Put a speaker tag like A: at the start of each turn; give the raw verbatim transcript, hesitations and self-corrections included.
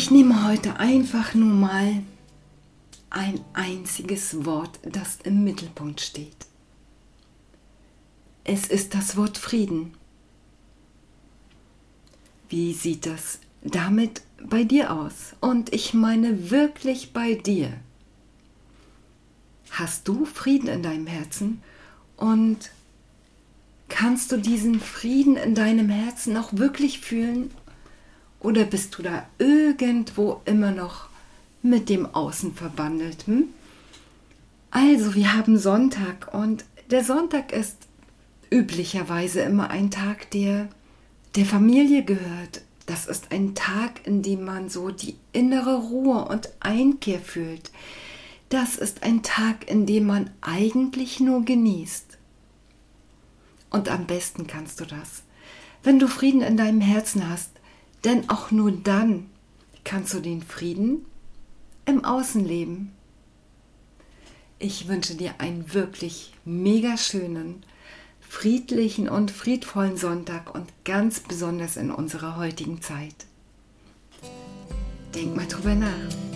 A: Ich nehme heute einfach nur mal ein einziges Wort, das im Mittelpunkt steht. Es ist das Wort Frieden. Wie sieht das damit bei dir aus? Und ich meine wirklich bei dir. Hast du Frieden in deinem Herzen? Und kannst du diesen Frieden in deinem Herzen auch wirklich fühlen? Oder bist du da irgendwo immer noch mit dem Außen verbandelt? Hm? Also, wir haben Sonntag und der Sonntag ist üblicherweise immer ein Tag, der der Familie gehört. Das ist ein Tag, in dem man so die innere Ruhe und Einkehr fühlt. Das ist ein Tag, in dem man eigentlich nur genießt. Und am besten kannst du das, wenn du Frieden in deinem Herzen hast, denn auch nur dann kannst du den Frieden im Außen leben. Ich wünsche dir einen wirklich mega schönen, friedlichen und friedvollen Sonntag und ganz besonders in unserer heutigen Zeit. Denk mal drüber nach.